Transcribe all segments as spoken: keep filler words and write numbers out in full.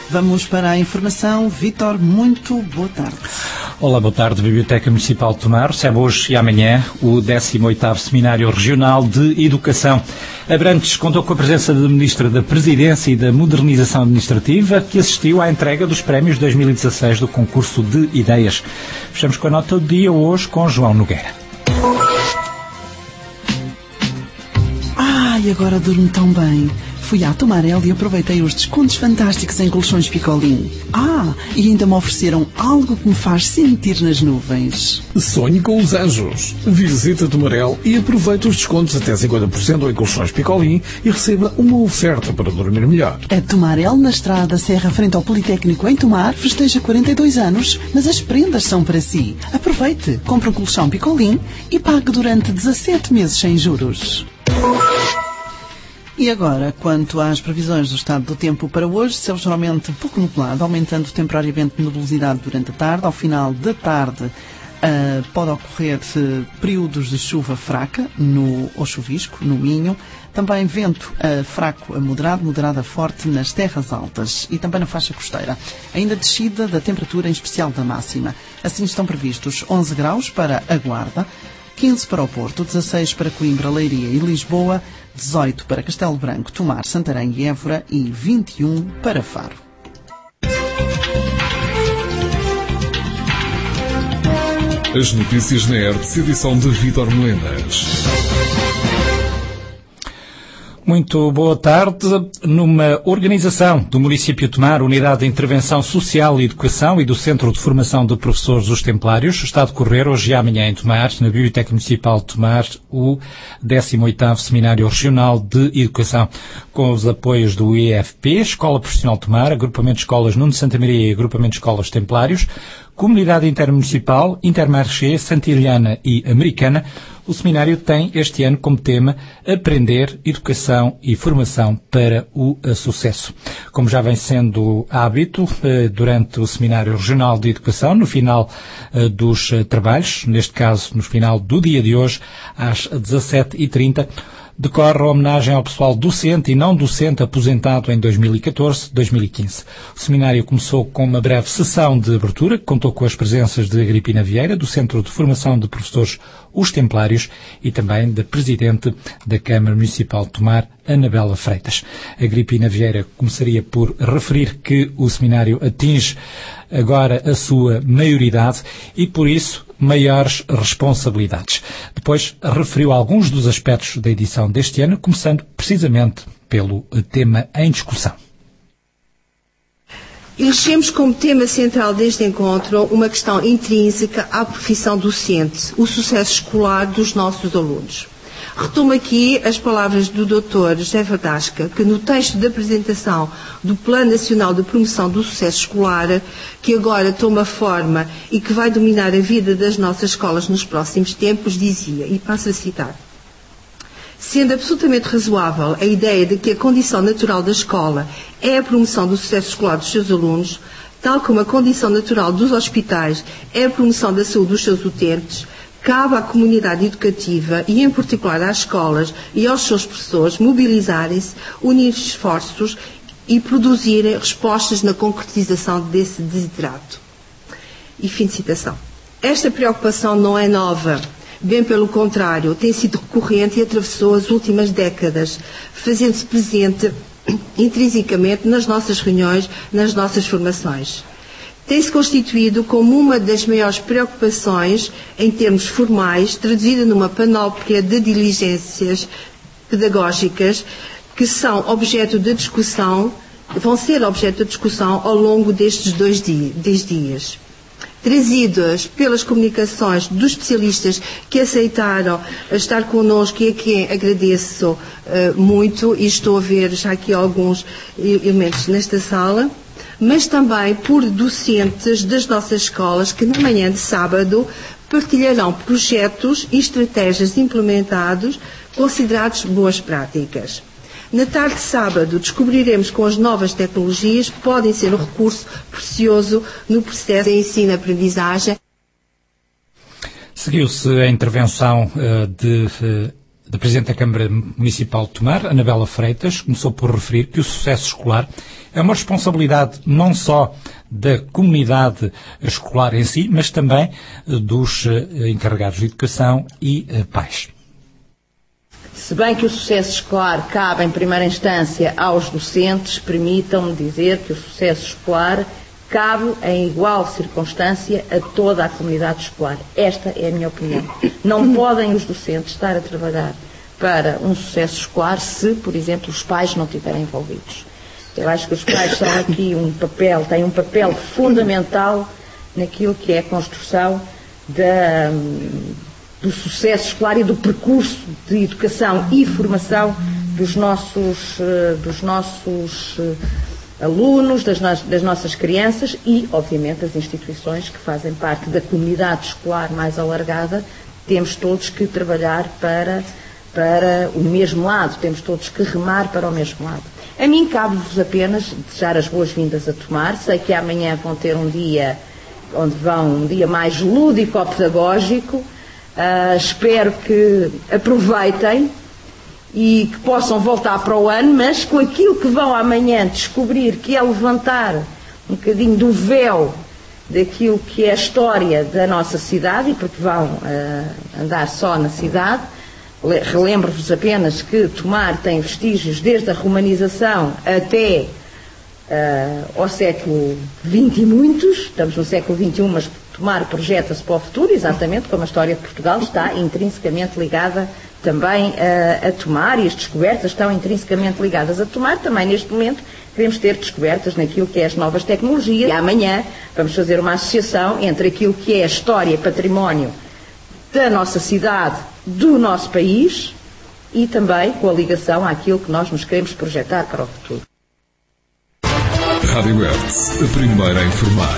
Vamos para a informação. Vítor, muito boa tarde. Olá, boa tarde. A Biblioteca Municipal de Tomar recebe hoje e amanhã o décimo oitavo Seminário Regional de Educação. Abrantes contou com a presença da Ministra da Presidência e da Modernização Administrativa, que assistiu à entrega dos prémios dois mil e dezasseis do concurso de ideias. Fechamos com a nota do dia hoje com João Nogueira. Ai, agora durmo tão bem. Fui à Tomarel e aproveitei os descontos fantásticos em colchões Picolin. Ah, e ainda me ofereceram algo que me faz sentir nas nuvens. Sonhe com os anjos. Visite a Tomarel e aproveite os descontos até cinquenta por cento em colchões Picolin e receba uma oferta para dormir melhor. A Tomarel, na Estrada Serra, frente ao Politécnico em Tomar, festeja quarenta e dois anos, mas as prendas são para si. Aproveite, compre um colchão Picolin e pague durante dezassete meses sem juros. E agora, quanto às previsões do estado do tempo para hoje, céu geralmente pouco nublado, aumentando temporariamente a nebulosidade durante a tarde. Ao final da tarde uh, pode ocorrer uh, períodos de chuva fraca no, ou chuvisco, no Minho. Também vento uh, fraco a moderado, moderado a forte nas terras altas e também na faixa costeira. Ainda descida da temperatura, em especial da máxima. Assim estão previstos onze graus para a Guarda, quinze para o Porto, dezasseis para Coimbra, Leiria e Lisboa, dezoito para Castelo Branco, Tomar, Santarém e Évora e vinte e um para Faro. As notícias na E R T, edição de Vítor Melenas. Muito boa tarde. Numa organização do município de Tomar, Unidade de Intervenção Social e Educação e do Centro de Formação de Professores Os Templários, está a decorrer hoje e amanhã em Tomar, na Biblioteca Municipal de Tomar, o décimo oitavo Seminário Regional de Educação, com os apoios do I F P, Escola Profissional de Tomar, Agrupamento de Escolas Nuno de Santa Maria e Agrupamento de Escolas Templários, Comunidade Intermunicipal, Intermarché, Santilhana e Americana. O seminário tem este ano como tema Aprender, Educação e Formação para o Sucesso. Como já vem sendo hábito, durante o Seminário Regional de Educação, no final dos trabalhos, neste caso no final do dia de hoje, às dezassete e trinta, decorre a homenagem ao pessoal docente e não docente aposentado em dois mil e catorze a dois mil e quinze. O seminário começou com uma breve sessão de abertura, que contou com as presenças de Agripina Vieira, do Centro de Formação de Professores Os Templários, e também da Presidente da Câmara Municipal de Tomar, Anabela Freitas. Agripina Vieira começaria por referir que o seminário atinge agora a sua maioridade e, por isso, maiores responsabilidades. Depois referiu alguns dos aspectos da edição deste ano, começando precisamente pelo tema em discussão. Elegemos como tema central deste encontro uma questão intrínseca à profissão docente, o sucesso escolar dos nossos alunos. Retomo aqui as palavras do doutor José Verdasca, que no texto da apresentação do Plano Nacional de Promoção do Sucesso Escolar, que agora toma forma e que vai dominar a vida das nossas escolas nos próximos tempos, dizia, e passo a citar: sendo absolutamente razoável a ideia de que a condição natural da escola é a promoção do sucesso escolar dos seus alunos, tal como a condição natural dos hospitais é a promoção da saúde dos seus utentes, cabe à comunidade educativa e, em particular, às escolas e aos seus professores mobilizarem-se, unir esforços e produzirem respostas na concretização desse desiderato. E fim de citação. Esta preocupação não é nova. Bem pelo contrário, tem sido recorrente e atravessou as últimas décadas, fazendo-se presente intrinsecamente nas nossas reuniões, nas nossas formações. Tem-se constituído como uma das maiores preocupações, em termos formais, traduzida numa panóplia de diligências pedagógicas que são objeto de discussão, vão ser objeto de discussão ao longo destes dois dias. Trazidas pelas comunicações dos especialistas que aceitaram estar connosco e a quem agradeço uh, muito, e estou a ver já aqui alguns elementos nesta sala, mas também por docentes das nossas escolas que na manhã de sábado partilharão projetos e estratégias implementados considerados boas práticas. Na tarde de sábado descobriremos como as novas tecnologias podem ser um recurso precioso no processo de ensino-aprendizagem. Seguiu-se a intervenção uh, de uh, da Presidente da Câmara Municipal de Tomar, Anabela Freitas, começou por referir que o sucesso escolar é uma responsabilidade não só da comunidade escolar em si, mas também dos encarregados de educação e pais. Se bem que o sucesso escolar cabe em primeira instância aos docentes, permitam-me dizer que o sucesso escolar cabe em igual circunstância a toda a comunidade escolar. Esta é a minha opinião. Não podem os docentes estar a trabalhar para um sucesso escolar se, por exemplo, os pais não estiverem envolvidos. Eu acho que os pais são aqui um papel, têm um papel fundamental naquilo que é a construção da, do sucesso escolar e do percurso de educação e formação dos nossos, dos nossos alunos, das, no, das nossas crianças e, obviamente, das instituições que fazem parte da comunidade escolar mais alargada. Temos todos que trabalhar para, para o mesmo lado, temos todos que remar para o mesmo lado. A mim cabe-vos apenas desejar as boas-vindas a Tomar. Sei que amanhã vão ter um dia onde vão um dia mais lúdico-pedagógico. Uh, espero que aproveitem e que possam voltar para o ano, mas com aquilo que vão amanhã descobrir, que é levantar um bocadinho do véu daquilo que é a história da nossa cidade, e porque vão uh, andar só na cidade. Relembro-vos apenas que Tomar tem vestígios desde a romanização até uh, ao século vinte e muitos. Estamos no século vinte e um, mas Tomar projeta-se para o futuro, exatamente como a história de Portugal está intrinsecamente ligada também a, a Tomar, e as descobertas estão intrinsecamente ligadas a Tomar. Também neste momento queremos ter descobertas naquilo que é as novas tecnologias, e amanhã vamos fazer uma associação entre aquilo que é a história e património da nossa cidade, do nosso país, e também com a ligação àquilo que nós nos queremos projetar para o futuro. Rádio Hertz, a primeira a informar.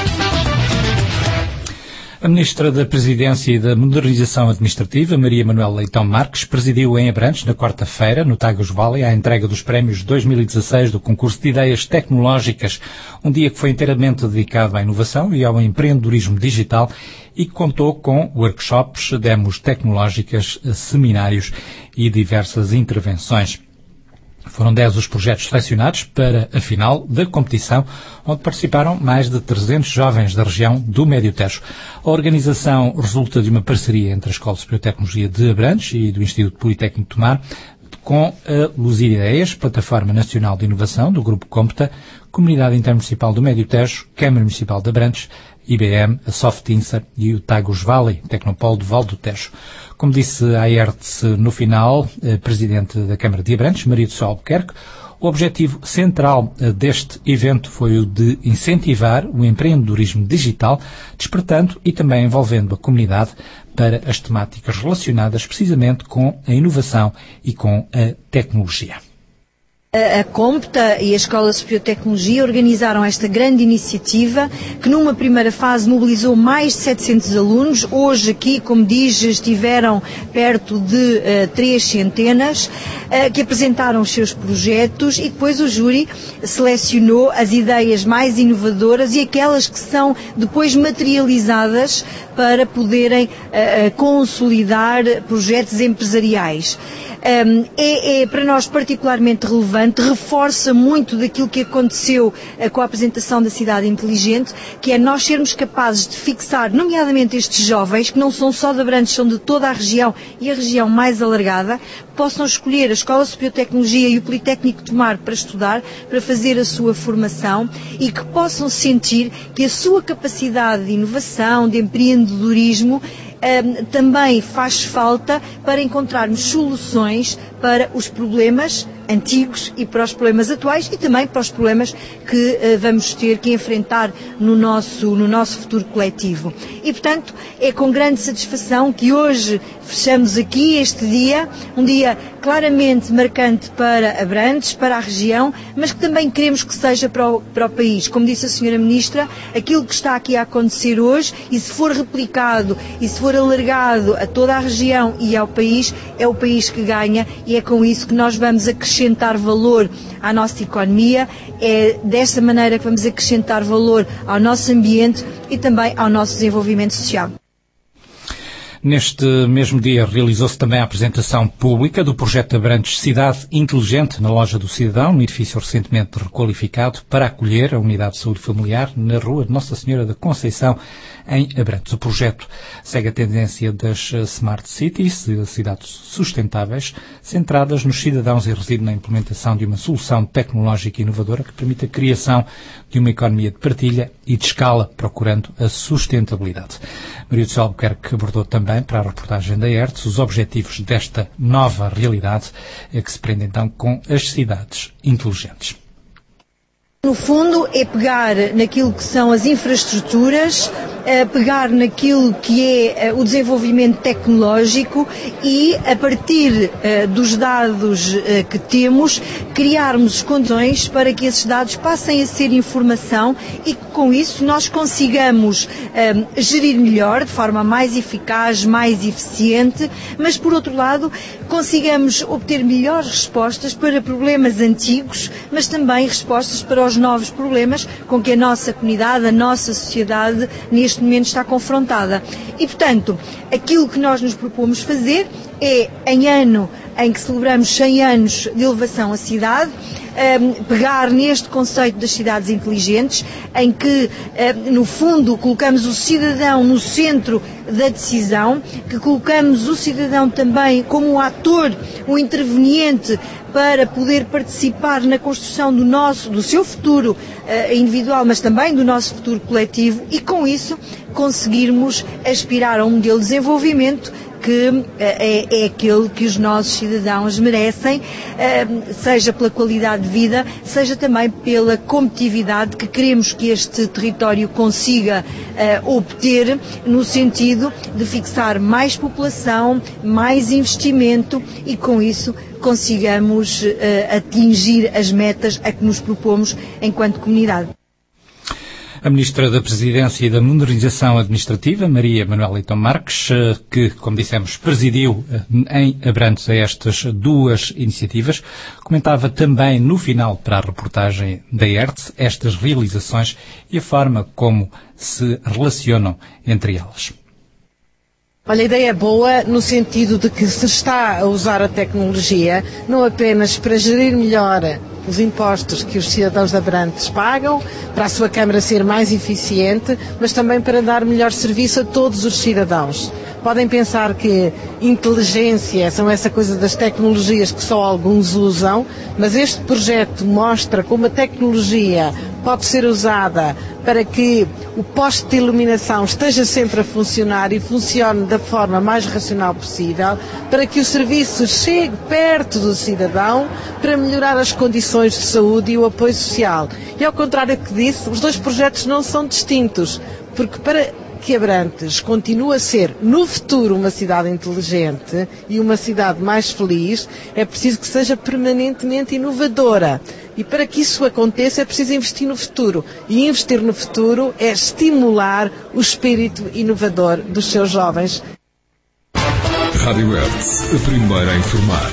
A Ministra da Presidência e da Modernização Administrativa, Maria Manuela Leitão Marques, presidiu em Abrantes, na quarta-feira, no Tagus Valley, a entrega dos prémios dois mil e dezasseis do concurso de ideias tecnológicas, um dia que foi inteiramente dedicado à inovação e ao empreendedorismo digital e que contou com workshops, demos tecnológicas, seminários e diversas intervenções. Foram dez os projetos selecionados para a final da competição, onde participaram mais de trezentos jovens da região do Médio Tejo. A organização resulta de uma parceria entre a Escola Superior de Tecnologia de Abrantes e do Instituto Politécnico de Tomar, com a Luzir Ideias, Plataforma Nacional de Inovação do Grupo Compta, Comunidade Intermunicipal do Médio Tejo, Câmara Municipal de Abrantes, I B M, a Softinsa e o Tagus Valley, Tecnopolo do Val do Tejo. Como disse a Hertz no final, a Presidente da Câmara de Abrantes, Maria do Céu Albuquerque, o objetivo central deste evento foi o de incentivar o empreendedorismo digital, despertando e também envolvendo a comunidade para as temáticas relacionadas precisamente com a inovação e com a tecnologia. A Compta e a Escola Superior de Tecnologia organizaram esta grande iniciativa que numa primeira fase mobilizou mais de setecentos alunos. Hoje aqui, como diz, estiveram perto de uh, três centenas uh, que apresentaram os seus projetos, e depois o júri selecionou as ideias mais inovadoras e aquelas que são depois materializadas para poderem uh, consolidar projetos empresariais. Um, é, é para nós particularmente relevante, reforça muito daquilo que aconteceu uh, com a apresentação da Cidade Inteligente, que é nós sermos capazes de fixar, nomeadamente estes jovens, que não são só de Abrantes, são de toda a região e a região mais alargada, possam escolher a Escola Superior de Tecnologia e o Politécnico de Tomar para estudar, para fazer a sua formação, e que possam sentir que a sua capacidade de inovação, de empreendedorismo, Um, também faz falta para encontrarmos soluções para os problemas antigos e para os problemas atuais, e também para os problemas que uh, vamos ter que enfrentar no nosso, no nosso futuro coletivo. E, portanto, é com grande satisfação que hoje fechamos aqui este dia, um dia claramente marcante para Abrantes, para a região, mas que também queremos que seja para o, para o país. Como disse a senhora Ministra, aquilo que está aqui a acontecer hoje, e se for replicado e se for alargado a toda a região e ao país, é o país que ganha, e é com isso que nós vamos acrescentar valor à nossa economia, é desta maneira que vamos acrescentar valor ao nosso ambiente e também ao nosso desenvolvimento social. Neste mesmo dia realizou-se também a apresentação pública do projeto Abrantes Cidade Inteligente na Loja do Cidadão, no edifício recentemente requalificado para acolher a Unidade de Saúde Familiar na Rua de Nossa Senhora da Conceição, em Abrantes. O projeto segue a tendência das Smart Cities, cidades sustentáveis, centradas nos cidadãos e reside na implementação de uma solução tecnológica inovadora que permite a criação de uma economia de partilha e de escala, procurando a sustentabilidade. Maria do Céu Albuquerque abordou também, para a reportagem da E R T S, os objetivos desta nova realidade, que se prende então com as cidades inteligentes. No fundo, é pegar naquilo que são as infraestruturas, pegar naquilo que é o desenvolvimento tecnológico e, a partir dos dados que temos, criarmos condições para que esses dados passem a ser informação e que, com isso, nós consigamos gerir melhor, de forma mais eficaz, mais eficiente, mas, por outro lado, consigamos obter melhores respostas para problemas antigos, mas também respostas para os novos problemas com que a nossa comunidade, a nossa sociedade, neste momento está confrontada. E, portanto, aquilo que nós nos propomos fazer é, em ano em que celebramos cem anos de elevação à cidade, Um, pegar neste conceito das cidades inteligentes, em que, um, no fundo, colocamos o cidadão no centro da decisão, que colocamos o cidadão também como um ator, um interveniente, para poder participar na construção do nosso, do seu futuro uh, individual, mas também do nosso futuro coletivo, e com isso conseguirmos aspirar a um modelo de desenvolvimento que é, é aquele que os nossos cidadãos merecem, seja pela qualidade de vida, seja também pela competitividade que queremos que este território consiga obter, no sentido de fixar mais população, mais investimento e, com isso, consigamos atingir as metas a que nos propomos enquanto comunidade. A Ministra da Presidência e da Modernização Administrativa, Maria Manuela Leitão Marques, que, como dissemos, presidiu em Abrantes a estas duas iniciativas, comentava também no final para a reportagem da E R T S estas realizações e a forma como se relacionam entre elas. Olha, a ideia é boa no sentido de que se está a usar a tecnologia não apenas para gerir melhor os impostos que os cidadãos de Abrantes pagam, para a sua Câmara ser mais eficiente, mas também para dar melhor serviço a todos os cidadãos. Podem pensar que inteligência são essa coisa das tecnologias que só alguns usam, mas este projeto mostra como a tecnologia pode ser usada para que o poste de iluminação esteja sempre a funcionar e funcione da forma mais racional possível, para que o serviço chegue perto do cidadão, para melhorar as condições de saúde e o apoio social. E ao contrário do que disse, os dois projetos não são distintos, porque para que Abrantes continue a ser, no futuro, uma cidade inteligente e uma cidade mais feliz, é preciso que seja permanentemente inovadora. E para que isso aconteça é preciso investir no futuro. E investir no futuro é estimular o espírito inovador dos seus jovens. Rádio E R T S, a primeira a informar.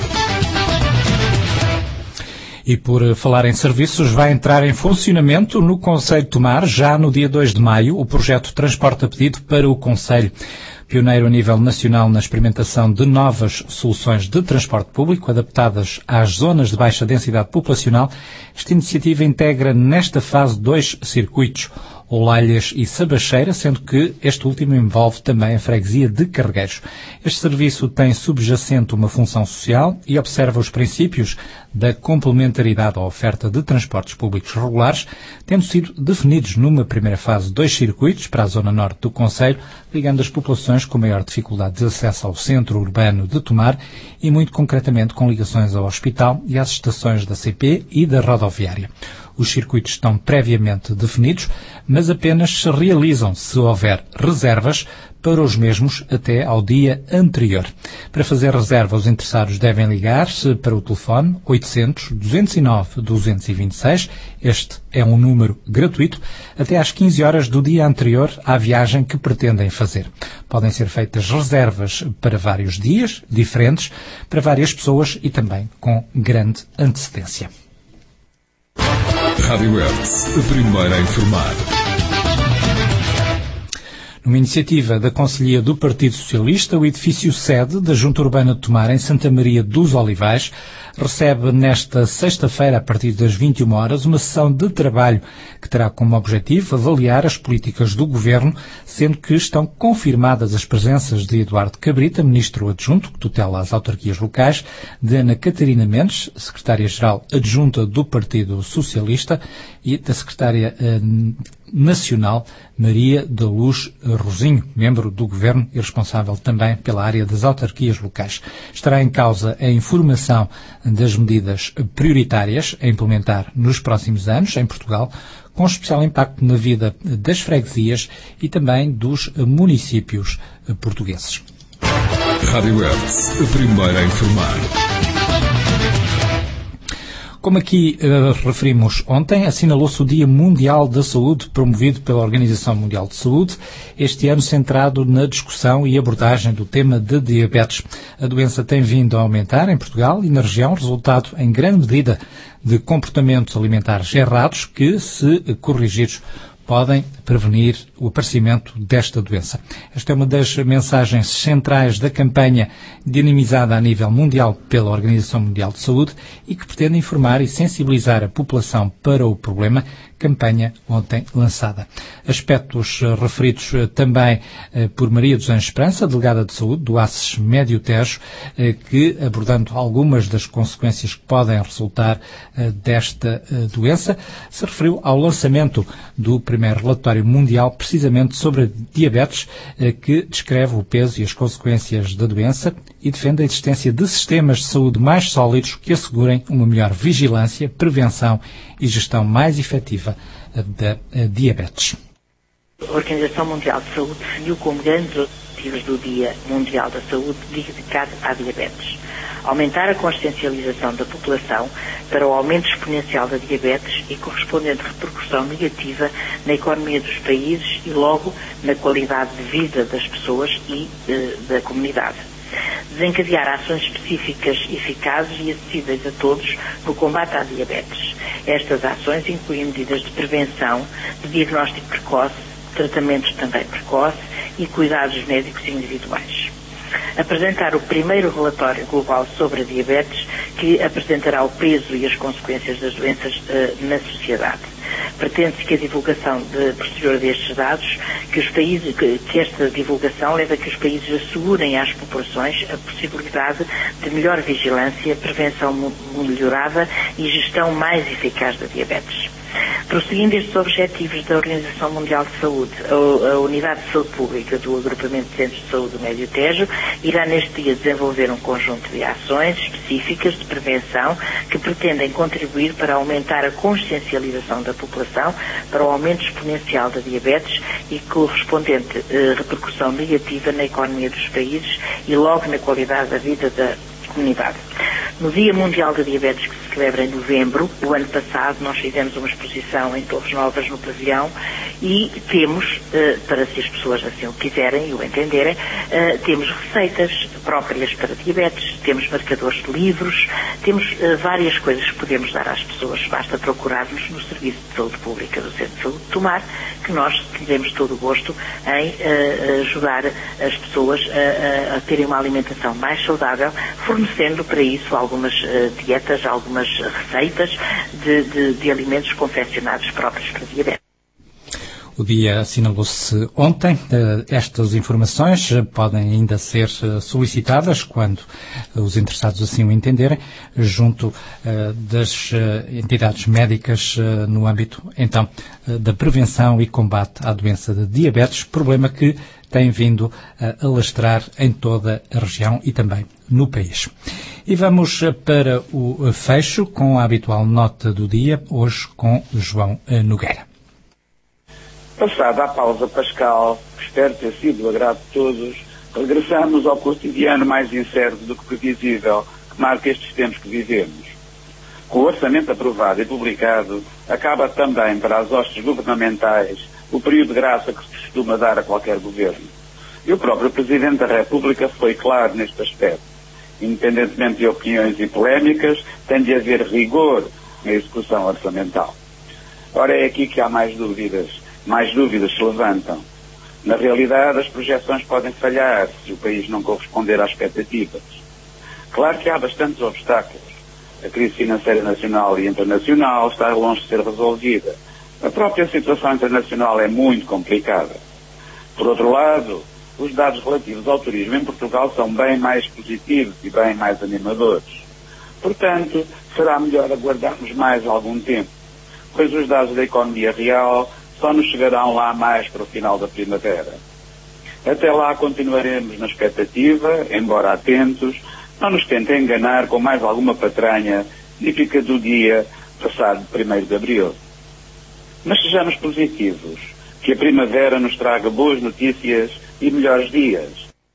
E por falar em serviços, vai entrar em funcionamento no Concelho de Tomar, já no dia dois de maio, o projeto Transporte a Pedido para o Concelho. Pioneiro a nível nacional na experimentação de novas soluções de transporte público adaptadas às zonas de baixa densidade populacional, esta iniciativa integra nesta fase dois circuitos, Olalhas e Sabacheira, sendo que este último envolve também a freguesia de Carregueiros. Este serviço tem subjacente uma função social e observa os princípios da complementaridade à oferta de transportes públicos regulares, tendo sido definidos numa primeira fase dois circuitos para a zona norte do concelho, ligando as populações com maior dificuldade de acesso ao centro urbano de Tomar e, muito concretamente, com ligações ao hospital e às estações da C P e da rodoviária. Os circuitos estão previamente definidos, mas apenas se realizam se houver reservas para os mesmos até ao dia anterior. Para fazer reserva, os interessados devem ligar-se para o telefone oitocentos, duzentos e nove, duzentos e vinte e seis. Este é um número gratuito, até às quinze horas do dia anterior à viagem que pretendem fazer. Podem ser feitas reservas para vários dias diferentes, para várias pessoas e também com grande antecedência. Rádio E R T S, a primeira a informar. Numa iniciativa da Conselhia do Partido Socialista, o edifício sede da Junta Urbana de Tomar, em Santa Maria dos Olivais, recebe nesta sexta-feira, a partir das vinte e uma horas, uma sessão de trabalho que terá como objetivo avaliar as políticas do Governo, sendo que estão confirmadas as presenças de Eduardo Cabrita, Ministro Adjunto, que tutela as autarquias locais, de Ana Catarina Mendes, Secretária-Geral Adjunta do Partido Socialista, e da Secretária eh, Nacional, Maria da Luz Rosinho, membro do Governo e responsável também pela área das autarquias locais. Estará em causa a informação das medidas prioritárias a implementar nos próximos anos em Portugal, com especial impacto na vida das freguesias e também dos municípios portugueses. Rádio Hertz, a primeira a informar. Como aqui uh, referimos ontem, assinalou-se o Dia Mundial da Saúde, promovido pela Organização Mundial de Saúde, este ano centrado na discussão e abordagem do tema de diabetes. A doença tem vindo a aumentar em Portugal e na região, resultado em grande medida de comportamentos alimentares errados que, se corrigidos, podem prevenir o aparecimento desta doença. Esta é uma das mensagens centrais da campanha dinamizada a nível mundial pela Organização Mundial de Saúde e que pretende informar e sensibilizar a população para o problema, campanha ontem lançada. Aspectos uh, referidos uh, também uh, por Maria dos Anjos Esperança, delegada de saúde do A C S Médio Tejo, uh, que, abordando algumas das consequências que podem resultar uh, desta uh, doença, se referiu ao lançamento do primeiro relatório mundial precisamente sobre a diabetes, uh, que descreve o peso e as consequências da doença e defende a existência de sistemas de saúde mais sólidos que assegurem uma melhor vigilância, prevenção e gestão mais efetiva da diabetes. A Organização Mundial de Saúde definiu como grandes objetivos do Dia Mundial da Saúde dedicado à diabetes. Aumentar a consciencialização da população para o aumento exponencial da diabetes e correspondente repercussão negativa na economia dos países e logo na qualidade de vida das pessoas e eh, da comunidade. Desencadear ações específicas, eficazes e acessíveis a todos no combate à diabetes. Estas ações incluem medidas de prevenção, de diagnóstico precoce, tratamentos também precoce e cuidados médicos individuais. Apresentar o primeiro relatório global sobre a diabetes, que apresentará o peso e as consequências das doenças uh, na sociedade. Pretende-se que a divulgação de, posterior destes dados, que, os países, que, que esta divulgação leve a que os países assegurem às populações a possibilidade de melhor vigilância, prevenção melhorada e gestão mais eficaz da diabetes. Prosseguindo estes objetivos da Organização Mundial de Saúde, a, a Unidade de Saúde Pública do Agrupamento de Centros de Saúde do Médio Tejo irá neste dia desenvolver um conjunto de ações específicas de prevenção que pretendem contribuir para aumentar a consciencialização da população para o aumento exponencial da diabetes e correspondente eh, repercussão negativa na economia dos países e logo na qualidade da vida da comunidade. No Dia Mundial da Diabetes, que se celebra em novembro, o ano passado, nós fizemos uma exposição em Torres Novas, no pavilhão, e temos, eh, para se as pessoas assim o quiserem e o entenderem, eh, temos receitas próprias para diabetes, temos marcadores de livros, temos eh, várias coisas que podemos dar às pessoas. Basta procurarmos no Serviço de Saúde Pública do Centro de Saúde de Tomar, que nós teremos todo o gosto em eh, ajudar as pessoas a, a, a terem uma alimentação mais saudável, fornecendo para isso algumas uh, dietas, algumas receitas de, de, de alimentos confeccionados próprios para diabetes. O dia assinalou-se ontem. Estas informações podem ainda ser solicitadas, quando os interessados assim o entenderem, junto das entidades médicas no âmbito, então, da prevenção e combate à doença de diabetes, problema que tem vindo a alastrar em toda a região e também no país. E vamos para o fecho com a habitual nota do dia, hoje com João Nogueira. Passada a pausa pascal, que espero ter sido do agrado de todos, regressamos ao cotidiano mais incerto do que previsível, que marca estes tempos que vivemos. Com o orçamento aprovado e publicado, acaba também para as hostes governamentais o período de graça que se costuma dar a qualquer governo. E o próprio Presidente da República foi claro neste aspecto. Independentemente de opiniões e polémicas, tem de haver rigor na execução orçamental. Ora, é aqui que há mais dúvidas. Mais dúvidas se levantam. Na realidade, as projeções podem falhar se o país não corresponder às expectativas. Claro que há bastantes obstáculos. A crise financeira nacional e internacional está longe de ser resolvida. A própria situação internacional é muito complicada. Por outro lado, os dados relativos ao turismo em Portugal são bem mais positivos e bem mais animadores. Portanto, será melhor aguardarmos mais algum tempo, pois os dados da economia real só nos chegarão lá mais para o final da primavera. Até lá continuaremos na expectativa, embora atentos, não nos tentem enganar com mais alguma patranha típica do dia passado primeiro de abril. Mas sejamos positivos, que a primavera nos traga boas notícias e melhores dias.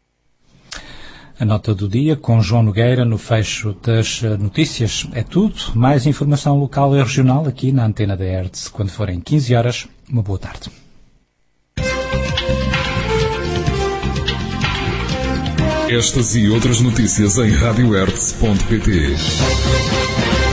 A nota do dia com João Nogueira no fecho das notícias. É tudo. Mais informação local e regional aqui na Antena da R T S. Quando forem quinze horas, uma boa tarde. Estas e outras notícias em rádio ertz ponto pt.